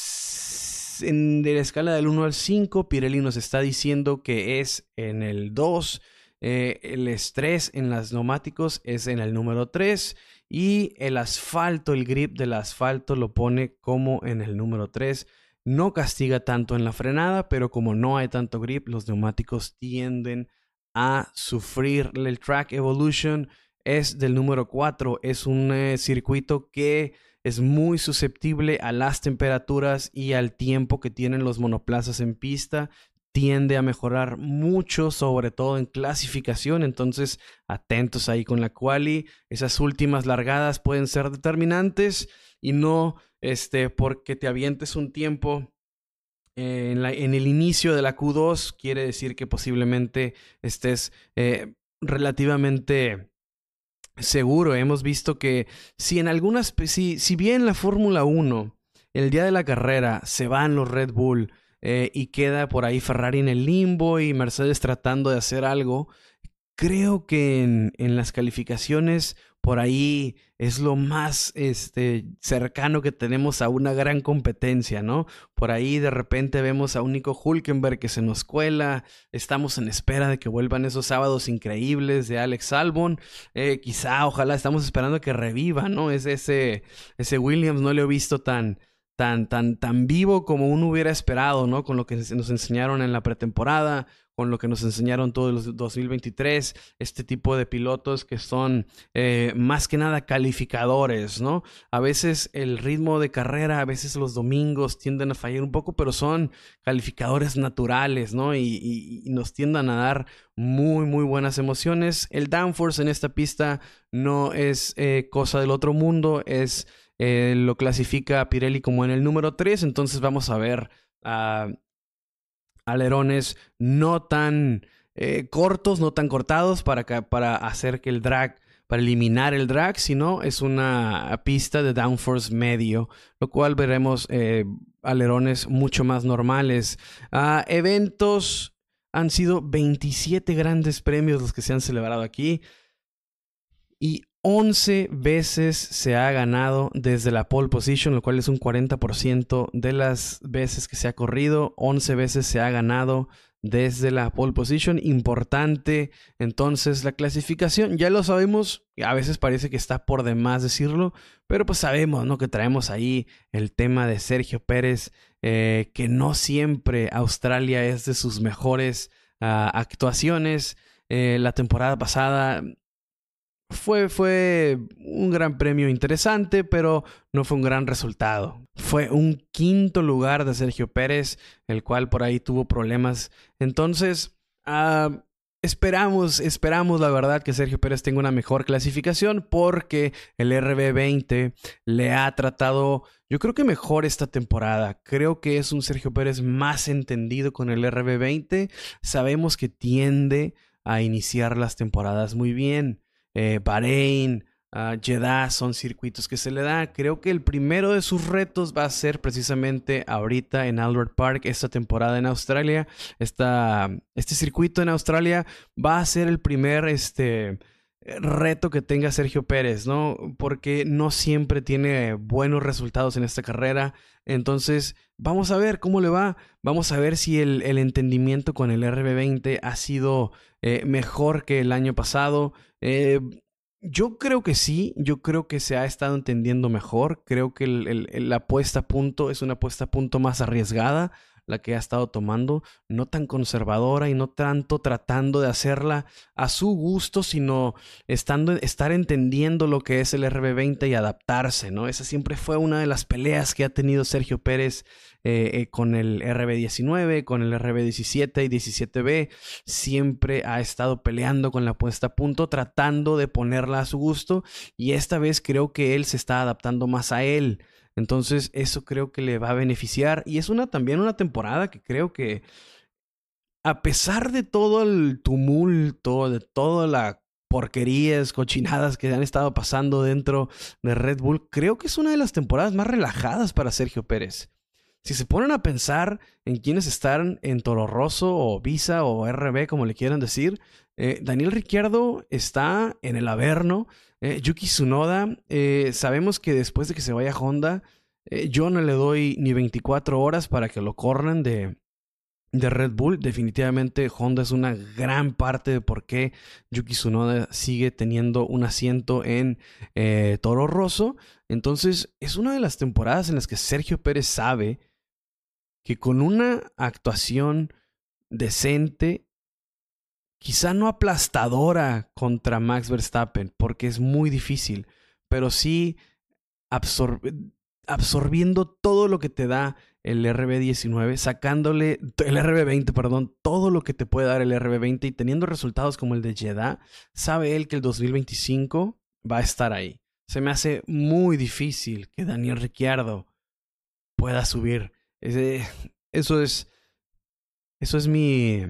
En la escala del uno al cinco, Pirelli nos está diciendo que es en el dos. Eh, el estrés en los neumáticos es en el número tres y el asfalto, el grip del asfalto lo pone como en el número tres. No castiga tanto en la frenada, pero como no hay tanto grip, los neumáticos tienden a sufrir. El Track Evolution es del número cuatro. Es un eh, circuito que es muy susceptible a las temperaturas y al tiempo que tienen los monoplazas en pista. Tiende a mejorar mucho, sobre todo en clasificación. Entonces, atentos ahí con la quali. Esas últimas largadas pueden ser determinantes y no este, porque te avientes un tiempo eh, en, la, en el inicio de la Q dos, quiere decir que posiblemente estés eh, relativamente seguro. Hemos visto que si en algunas, si, si bien la Fórmula uno, el día de la carrera, se van los Red Bull, Eh, y queda por ahí Ferrari en el limbo y Mercedes tratando de hacer algo, creo que en, en las calificaciones por ahí es lo más este, cercano que tenemos a una gran competencia, ¿no? Por ahí de repente vemos a un Nico Hülkenberg que se nos cuela, estamos en espera de que vuelvan esos sábados increíbles de Alex Albon, eh, quizá, ojalá, estamos esperando que reviva, ¿no? Es ese, ese Williams no lo he visto tan... Tan, tan, tan vivo como uno hubiera esperado, ¿no? Con lo que nos enseñaron en la pretemporada, con lo que nos enseñaron todo el dos mil veintitrés, este tipo de pilotos que son eh, más que nada calificadores, ¿no? A veces el ritmo de carrera, a veces los domingos tienden a fallar un poco, pero son calificadores naturales, ¿no? Y, y, y nos tienden a dar muy, muy buenas emociones. El downforce en esta pista no es eh, cosa del otro mundo, es... Eh, lo clasifica Pirelli como en el número tres, entonces vamos a ver uh, alerones no tan eh, cortos, no tan cortados para, que, para hacer que el drag, para eliminar el drag, sino es una pista de downforce medio, lo cual veremos eh, alerones mucho más normales. Uh, eventos, han sido veintisiete grandes premios los que se han celebrado aquí y once veces se ha ganado desde la pole position, lo cual es un cuarenta por ciento de las veces que se ha corrido. once veces se ha ganado desde la pole position. Importante, entonces, la clasificación. Ya lo sabemos, a veces parece que está por demás decirlo, pero pues sabemos, ¿no? Que traemos ahí el tema de Sergio Pérez, eh, que no siempre Australia es de sus mejores uh, actuaciones. Eh, la temporada pasada... Fue, fue un gran premio interesante, pero no fue un gran resultado. Fue un quinto lugar de Sergio Pérez, el cual por ahí tuvo problemas. Entonces, uh, esperamos, esperamos la verdad que Sergio Pérez tenga una mejor clasificación porque el R B veinte le ha tratado, yo creo que mejor esta temporada. Creo que es un Sergio Pérez más entendido con el R B veinte. Sabemos que tiende a iniciar las temporadas muy bien. Eh, Bahrein, uh, Jeddah son circuitos que se le da. Creo que el primero de sus retos va a ser precisamente ahorita en Albert Park, esta temporada en Australia. Esta, este circuito en Australia va a ser el primer este, reto que tenga Sergio Pérez, ¿no? Porque no siempre tiene buenos resultados en esta carrera. Entonces, vamos a ver cómo le va. Vamos a ver si el, el entendimiento con el R B veinte ha sido eh, mejor que el año pasado. Eh, yo creo que sí, yo creo que se ha estado entendiendo mejor. Creo que el, el, el, la puesta a punto es una puesta a punto más arriesgada, la que ha estado tomando, no tan conservadora y no tanto tratando de hacerla a su gusto, sino estando, estar entendiendo lo que es el R B veinte y adaptarse, ¿no? Esa siempre fue una de las peleas que ha tenido Sergio Pérez eh, eh, con el R B diecinueve, con el R B diecisiete y diecisiete B. Siempre ha estado peleando con la puesta a punto, tratando de ponerla a su gusto, y esta vez creo que él se está adaptando más a él. Entonces eso creo que le va a beneficiar y es una, también una temporada que creo que a pesar de todo el tumulto, de toda la porquerías, cochinadas que han estado pasando dentro de Red Bull, creo que es una de las temporadas más relajadas para Sergio Pérez. Si se ponen a pensar en quienes están en Toro Rosso o Visa o R B, como le quieran decir, eh, Daniel Ricciardo está en el Averno. Eh, Yuki Tsunoda, eh, sabemos que después de que se vaya Honda, eh, yo no le doy ni veinticuatro horas para que lo corran de, de Red Bull. Definitivamente Honda es una gran parte de por qué Yuki Tsunoda sigue teniendo un asiento en eh, Toro Rosso. Entonces es una de las temporadas en las que Sergio Pérez sabe que con una actuación decente, quizá no aplastadora contra Max Verstappen, porque es muy difícil, pero sí absor- absorbiendo todo lo que te da el R B diecinueve, sacándole, el R B veinte, perdón, todo lo que te puede dar el R B veinte y teniendo resultados como el de Jeddah, sabe él que el dos mil veinticinco va a estar ahí. Se me hace muy difícil que Daniel Ricciardo pueda subir. Ese, eso es, eso es mi...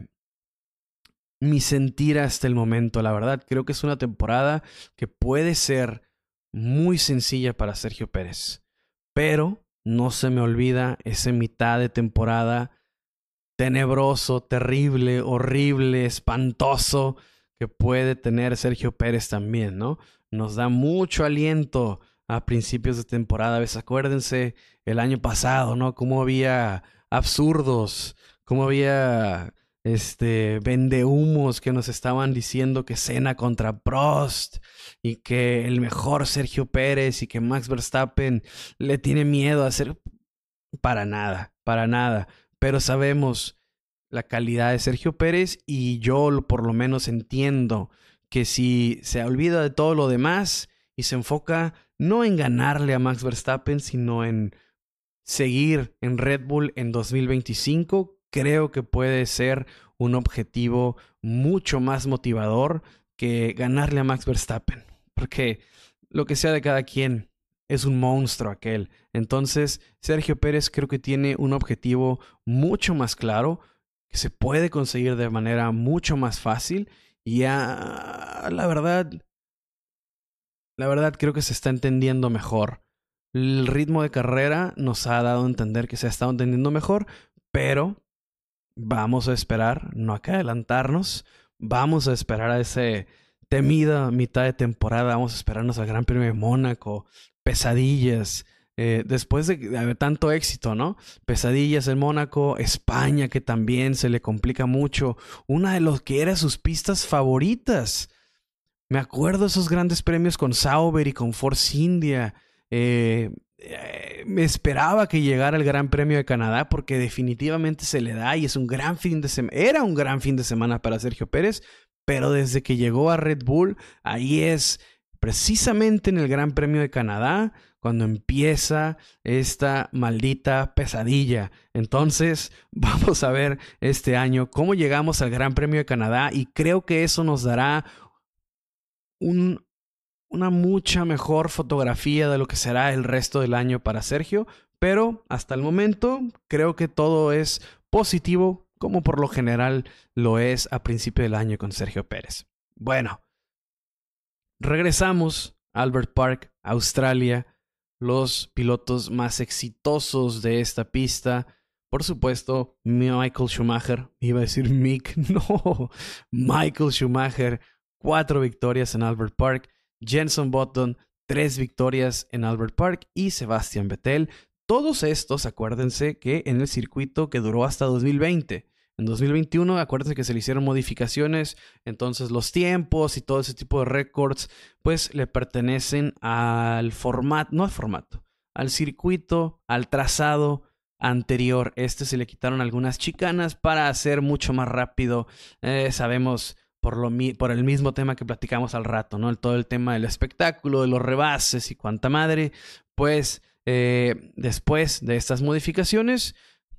mi sentir hasta el momento, la verdad. Creo que es una temporada que puede ser muy sencilla para Sergio Pérez. Pero no se me olvida ese mitad de temporada tenebroso, terrible, horrible, espantoso que puede tener Sergio Pérez también, ¿no? Nos da mucho aliento a principios de temporada. A veces acuérdense el año pasado, ¿no? Cómo había absurdos, cómo había este vendehumos que nos estaban diciendo que Senna contra Prost y que el mejor Sergio Pérez y que Max Verstappen le tiene miedo a hacer. Para nada, para nada. Pero sabemos la calidad de Sergio Pérez y yo por lo menos entiendo que si se olvida de todo lo demás y se enfoca no en ganarle a Max Verstappen, sino en seguir en Red Bull en dos mil veinticinco, creo que puede ser un objetivo mucho más motivador que ganarle a Max Verstappen. Porque lo que sea de cada quien, es un monstruo aquel. Entonces, Sergio Pérez creo que tiene un objetivo mucho más claro, que se puede conseguir de manera mucho más fácil. Y ya, la verdad, la verdad creo que se está entendiendo mejor. El ritmo de carrera nos ha dado a entender que se ha estado entendiendo mejor, pero vamos a esperar, no hay que adelantarnos. Vamos a esperar a ese temida mitad de temporada. Vamos a esperarnos al Gran Premio de Mónaco. Pesadillas. Eh, después de, de tanto éxito, ¿no? Pesadillas en Mónaco, España, que también se le complica mucho. Una de los que eran sus pistas favoritas. Me acuerdo de esos grandes premios con Sauber y con Force India. Eh, eh, me esperaba que llegara el Gran Premio de Canadá porque definitivamente se le da y es un gran fin de semana. Era un gran fin de semana para Sergio Pérez, pero desde que llegó a Red Bull, ahí es precisamente en el Gran Premio de Canadá cuando empieza esta maldita pesadilla. Entonces vamos a ver este año cómo llegamos al Gran Premio de Canadá y creo que eso nos dará un, una mucha mejor fotografía de lo que será el resto del año para Sergio, pero hasta el momento creo que todo es positivo, como por lo general lo es a principio del año con Sergio Pérez. Bueno, regresamos a Albert Park, Australia, los pilotos más exitosos de esta pista. Por supuesto, Michael Schumacher, iba a decir Mick, no, Michael Schumacher, cuatro victorias en Albert Park, Jenson Button, tres victorias en Albert Park y Sebastian Vettel. Todos estos, acuérdense que en el circuito que duró hasta dos mil veinte. En dos mil veintiuno, acuérdense que se le hicieron modificaciones, entonces los tiempos y todo ese tipo de récords, pues le pertenecen al formato, no al formato, al circuito, al trazado anterior. Este se le quitaron algunas chicanas para hacer mucho más rápido. Eh, sabemos por, lo mi- por el mismo tema que platicamos al rato, ¿no? El, todo el tema del espectáculo, de los rebases y cuanta madre. Pues eh, después de estas modificaciones,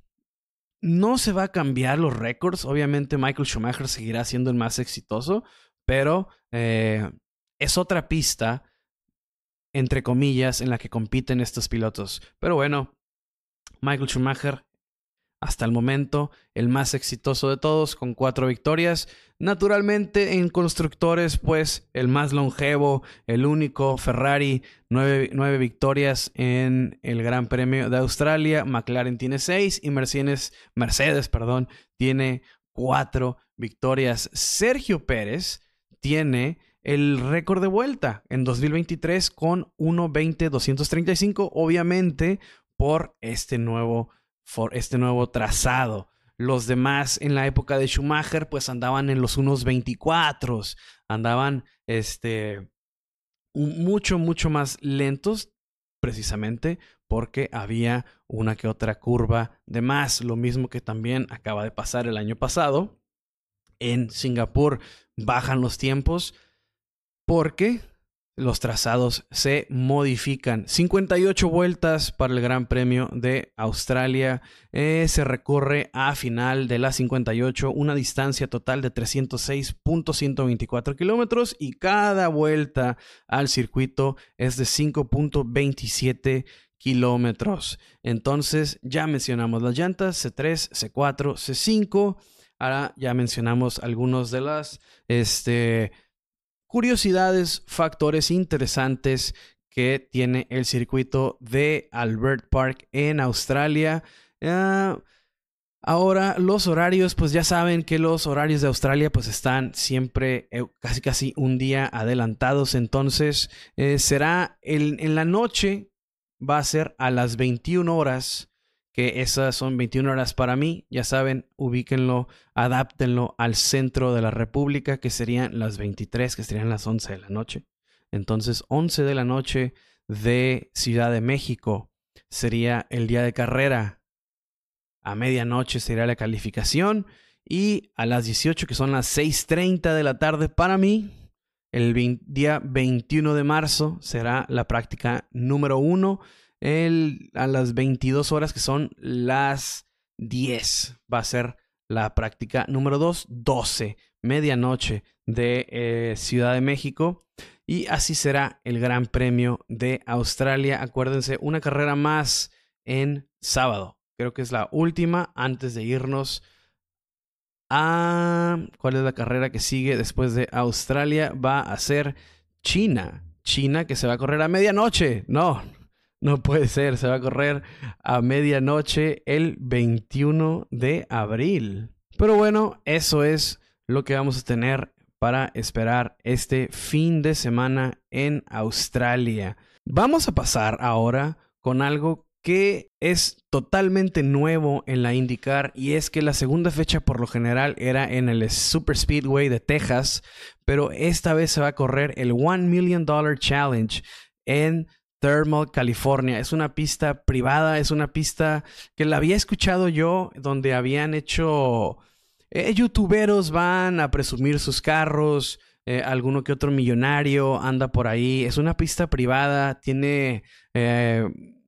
no se va a cambiar los récords. Obviamente Michael Schumacher seguirá siendo el más exitoso, pero eh, es otra pista, entre comillas, en la que compiten estos pilotos. Pero bueno, Michael Schumacher, hasta el momento, el más exitoso de todos, con cuatro victorias. Naturalmente, en constructores, pues, el más longevo, el único, Ferrari, nueve, nueve victorias en el Gran Premio de Australia. McLaren tiene seis y Mercedes, Mercedes, perdón, tiene cuatro victorias. Sergio Pérez tiene el récord de vuelta en dos mil veintitrés con uno veinte doscientos treinta y cinco, obviamente por este nuevo For este nuevo trazado. Los demás en la época de Schumacher pues andaban en los unos veinticuatro, andaban este, mucho, mucho más lentos, precisamente porque había una que otra curva de más. Lo mismo que también acaba de pasar el año pasado. En Singapur bajan los tiempos porque los trazados se modifican. cincuenta y ocho vueltas para el Gran Premio de Australia. Eh, se recorre a final de las cincuenta y ocho una distancia total de trescientos seis punto ciento veinticuatro kilómetros y cada vuelta al circuito es de cinco punto veintisiete kilómetros. Entonces ya mencionamos las llantas C tres, C cuatro, C cinco. Ahora ya mencionamos algunos de las este curiosidades, factores interesantes que tiene el circuito de Albert Park en Australia. Uh, Ahora, los horarios, pues ya saben que los horarios de Australia pues están siempre eh, casi casi un día adelantados. Entonces, eh, será el, en la noche, va a ser a las veintiuna horas, que esas son veintiuna horas para mí. Ya saben, ubíquenlo, adáptenlo al centro de la República, que serían las veintitrés, que serían las once de la noche. Entonces, once de la noche de Ciudad de México sería el día de carrera. A medianoche sería la calificación y a las dieciocho, que son las seis treinta de la tarde para mí, el veinte, día veintiuno de marzo será la práctica número uno. El, a las veintidós horas, que son las diez, va a ser la práctica número dos, doce, medianoche de eh, Ciudad de México. Y así será el Gran Premio de Australia. Acuérdense, una carrera más en sábado. Creo que es la última antes de irnos a... ¿Cuál es la carrera que sigue después de Australia? Va a ser China. China, que se va a correr a medianoche. No, no puede ser. Se va a correr a medianoche el veintiuno de abril. Pero bueno, eso es lo que vamos a tener para esperar este fin de semana en Australia. Vamos a pasar ahora con algo que es totalmente nuevo en la IndyCar, y es que la segunda fecha por lo general era en el Super Speedway de Texas, pero esta vez se va a correr el One Million Dollar Challenge en Thermal, California. Es una pista privada, es una pista que la había escuchado yo, donde habían hecho... Eh, youtuberos van a presumir sus carros, eh, alguno que otro millonario anda por ahí. Es una pista privada, tiene... Eh,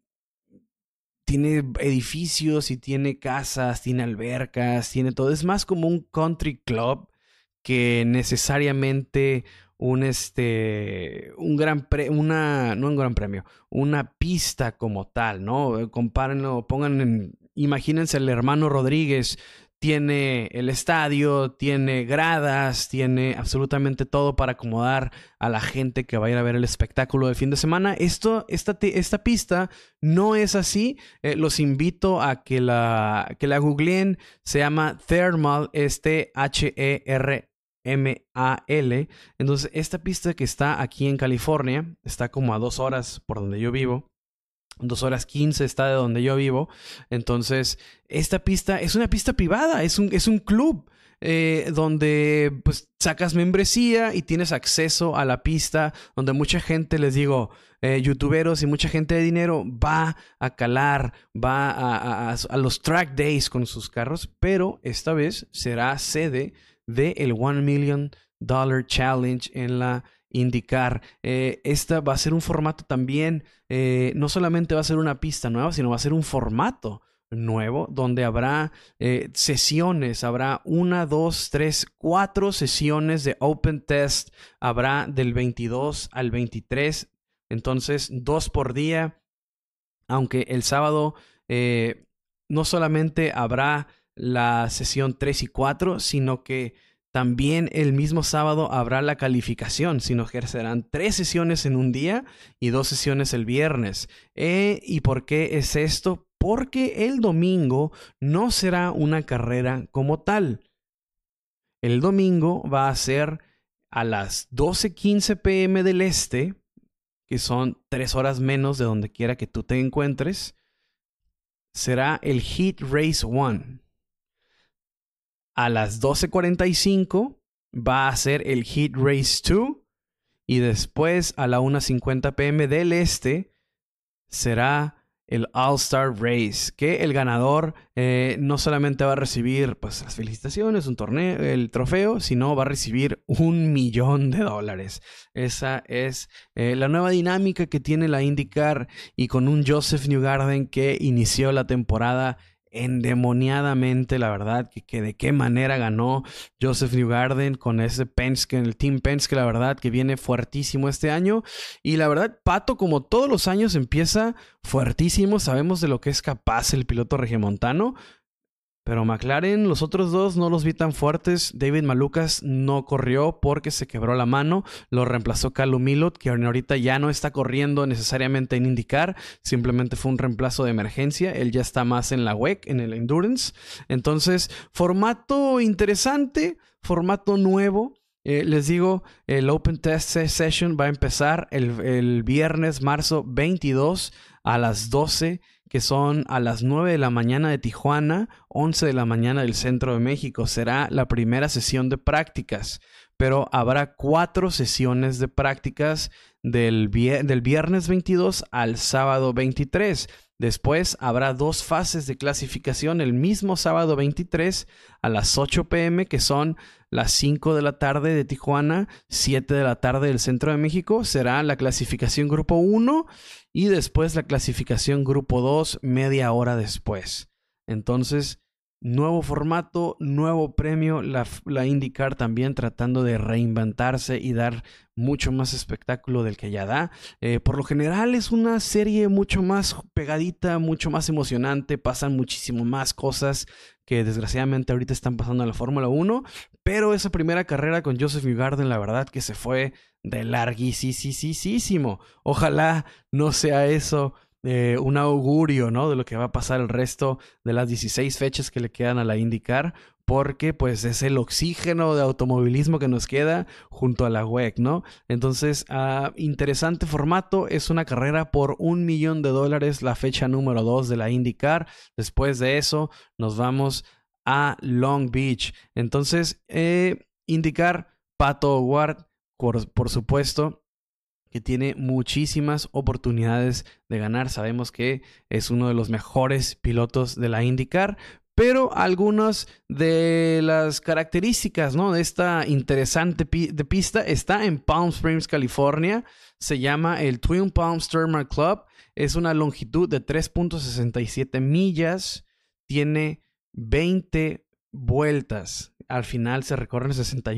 Tiene edificios y tiene casas, tiene albercas, tiene todo. Es más como un country club que necesariamente un este un gran pre, una no un gran premio, una pista como tal, ¿no? Compárenlo, pongan en, imagínense el hermano Rodríguez. Tiene el estadio, tiene gradas, tiene absolutamente todo para acomodar a la gente que va a ir a ver el espectáculo de fin de semana. Esto, esta, esta pista no es así. Eh, los invito a que la, que la googleen. Se llama Thermal, este H E R M A L. Entonces, esta pista que está aquí en California, está como a dos horas por donde yo vivo. Dos horas quince está de donde yo vivo. Entonces, esta pista es una pista privada, es un, es un club eh, donde pues sacas membresía y tienes acceso a la pista, donde mucha gente, les digo, eh, youtuberos y mucha gente de dinero va a calar, va a, a, a los track days con sus carros, pero esta vez será sede del One Million Dollar Challenge en la IndyCar. Eh, esta va a ser un formato también, eh, no solamente va a ser una pista nueva, sino va a ser un formato nuevo donde habrá eh, sesiones, habrá una, dos, tres, cuatro sesiones de Open Test, habrá del veintidós al veintitrés, entonces dos por día, aunque el sábado eh, no solamente habrá la sesión tres y cuatro, sino que también el mismo sábado habrá la calificación, sino que serán tres sesiones en un día y dos sesiones el viernes. Eh, ¿Y por qué es esto? Porque el domingo no será una carrera como tal. El domingo va a ser a las doce quince p m del este, que son tres horas menos de donde quiera que tú te encuentres. Será el Heat Race uno. A las doce cuarenta y cinco va a ser el Heat Race dos. Y después a la una cincuenta p m del este será el All-Star Race, que el ganador eh, no solamente va a recibir pues, las felicitaciones, un torneo, el trofeo, sino va a recibir un millón de dólares. Esa es eh, la nueva dinámica que tiene la IndyCar, y con un Joseph Newgarden que inició la temporada endemoniadamente, la verdad, que, que de qué manera ganó Joseph Newgarden con ese Penske, el Team Penske, la verdad, que viene fuertísimo este año. Y la verdad, Pato, como todos los años, empieza fuertísimo. Sabemos de lo que es capaz el piloto regiomontano. Pero McLaren, los otros dos no los vi tan fuertes. David Malukas no corrió porque se quebró la mano. Lo reemplazó Callum Ilott, que ahorita ya no está corriendo necesariamente en IndyCar. Simplemente fue un reemplazo de emergencia. Él ya está más en la W E C, en el Endurance. Entonces, formato interesante, formato nuevo. Eh, les digo, el Open Test Session va a empezar el, el viernes, marzo veintidós a las doce, que son a las nueve de la mañana de Tijuana, once de la mañana del centro de México. Será la primera sesión de prácticas, pero habrá cuatro sesiones de prácticas del, vier- del viernes veintidós al sábado veintitrés. Después habrá dos fases de clasificación el mismo sábado veintitrés a las ocho pm, que son las cinco de la tarde de Tijuana, siete de la tarde del centro de México. Será la clasificación grupo uno y después la clasificación grupo dos media hora después. Entonces, nuevo formato, nuevo premio, la, la IndyCar también tratando de reinventarse y dar mucho más espectáculo del que ya da. Eh, por lo general es una serie mucho más pegadita, mucho más emocionante, pasan muchísimo más cosas que desgraciadamente ahorita están pasando en la Fórmula uno, pero esa primera carrera con Joseph Newgarden, la verdad que se fue de larguísimo. Ojalá no sea eso Eh, un augurio, ¿no?, de lo que va a pasar el resto de las dieciséis fechas que le quedan a la IndyCar, porque pues es el oxígeno de automovilismo que nos queda junto a la W E C, ¿no? Entonces, uh, interesante formato. Es una carrera por un millón de dólares, la fecha número dos de la IndyCar. Después de eso nos vamos a Long Beach. Entonces, eh, IndyCar, Pato O'Ward, por, por supuesto, que tiene muchísimas oportunidades de ganar. Sabemos que es uno de los mejores pilotos de la IndyCar, pero algunas de las características, ¿no?, de esta interesante pi- de pista está en Palm Springs, California. Se llama el Twin Palms Thermal Club. Es una longitud de tres punto sesenta y siete millas. Tiene veinte vueltas. Al final se recorren sesenta y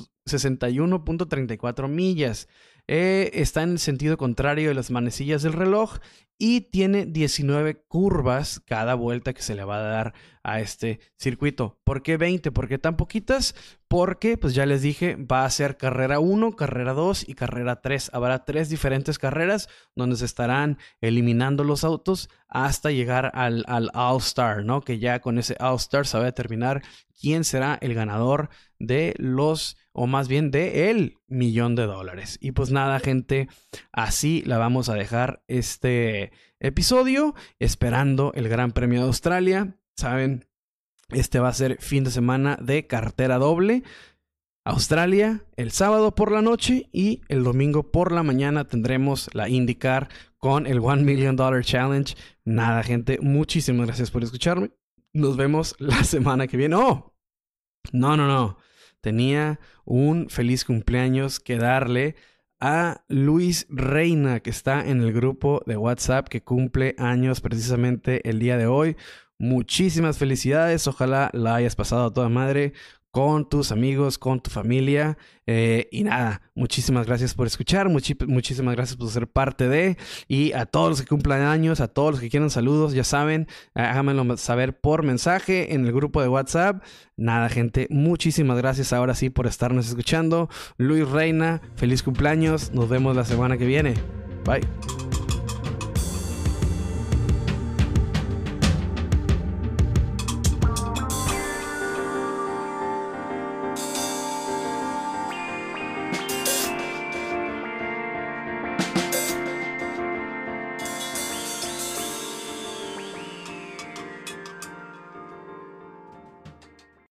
uno punto treinta y cuatro millas. Eh, está en el sentido contrario de las manecillas del reloj y tiene diecinueve curvas cada vuelta que se le va a dar a este circuito. ¿Por qué veinte? ¿Por qué tan poquitas? Porque, pues ya les dije, va a ser carrera uno, carrera dos y carrera tres. Habrá tres diferentes carreras donde se estarán eliminando los autos hasta llegar al, al All-Star, ¿no? Que ya con ese All-Star se va a determinar quién será el ganador de los, o más bien de el millón de dólares. Y pues nada, gente, así la vamos a dejar este episodio, esperando el Gran Premio de Australia. Saben, este va a ser fin de semana de cartera doble. Australia el sábado por la noche y el domingo por la mañana tendremos la IndyCar con el One Million Dollar Challenge. Nada, gente, muchísimas gracias por escucharme. Nos vemos la semana que viene. ¡Oh! No, no, no. Tenía un feliz cumpleaños que darle a Luis Reina, que está en el grupo de WhatsApp, que cumple años precisamente el día de hoy. Muchísimas felicidades. Ojalá la hayas pasado a toda madre con tus amigos, con tu familia. Eh, y nada, muchísimas gracias por escuchar, muchi- muchísimas gracias por ser parte de, y a todos los que cumplan años, a todos los que quieran saludos, ya saben, háganmelo saber por mensaje en el grupo de WhatsApp. Nada, gente, muchísimas gracias ahora sí por estarnos escuchando. Luis Reina, feliz cumpleaños, nos vemos la semana que viene. Bye.